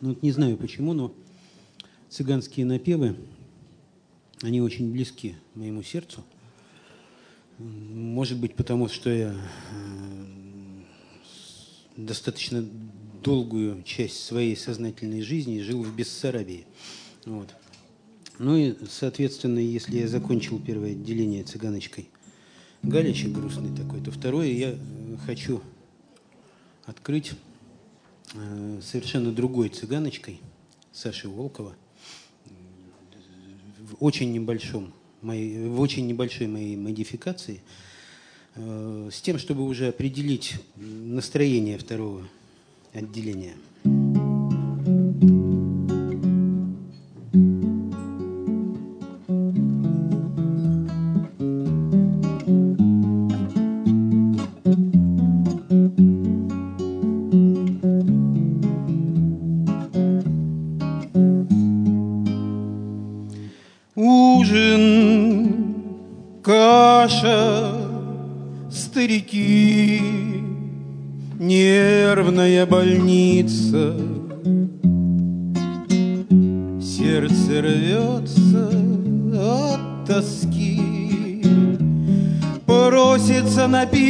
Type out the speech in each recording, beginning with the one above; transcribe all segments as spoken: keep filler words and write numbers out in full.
Ну, вот не знаю почему, но цыганские напевы, они очень близки моему сердцу. Может быть, потому что я достаточно долгую часть своей сознательной жизни жил в Бессарабии. Вот. Ну и, соответственно, если я закончил первое отделение цыганочкой Галичек грустный такой, то второе я хочу открыть совершенно другой цыганочкой Саши Волкова в очень небольшом, моей, в очень небольшой моей модификации, э, с тем, чтобы уже определить настроение второго отделения. Ужин, каша, старики, нервная больница, сердце рвется от тоски, просится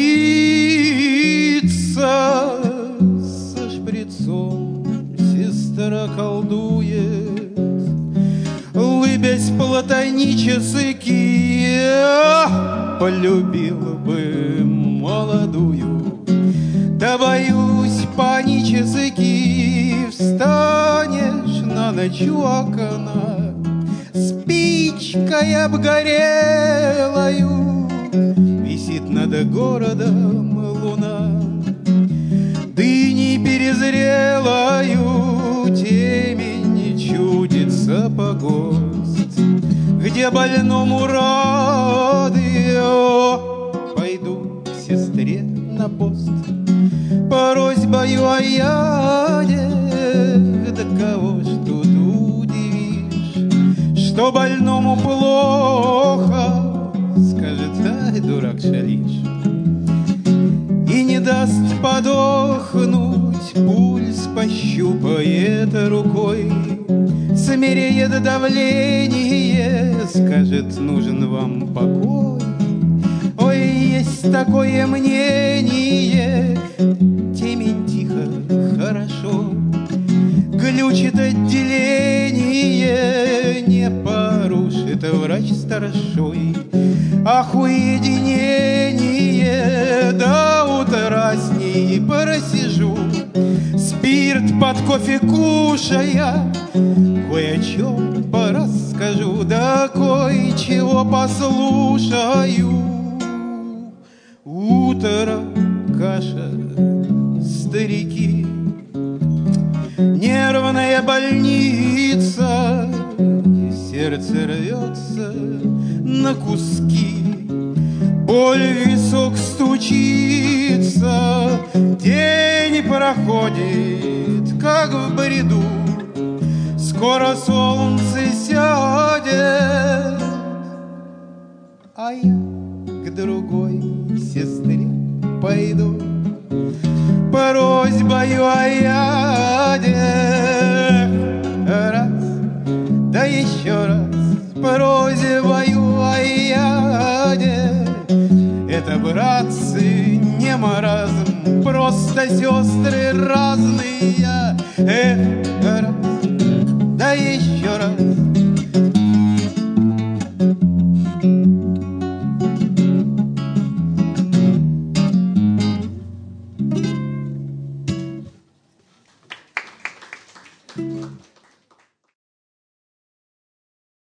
напиться со шприцом, сестра колдует. Улыбясь платонически, я полюбил бы молодую. Да боюсь, панически встанешь на ночь у окна, спичкой обгорелою висит над городом луна. Дыни перезрелою темень чудится погост, где больному рады. О, пойду к сестре на пост просьбою о яде. Да кого ж тут удивишь, что больному плохо, скажет: ай, дурак, шалишь. И не даст подохнуть, пульс пощупает рукой, смиреет давление, скажет: нужен вам покой. Ой, есть такое мнение, темень тихо, хорошо, глючит отделение, не порушит врач старшой. Ах, уединение, до утра с ней просижу, спирт под кофе кушая, кое о чем порасскажу, да кое-чего послушаю. Утро, каша, старики, нервная больница, сердце рвется на куски, боль в висок стучится, день проходит, как в бреду, скоро солнце сядет, а я к другой сестре пойду просьбою о яде. Раз, да еще раз просьбою о яде. Это, братцы, не маразм, просто сестры разные. Эх, раз, да еще раз.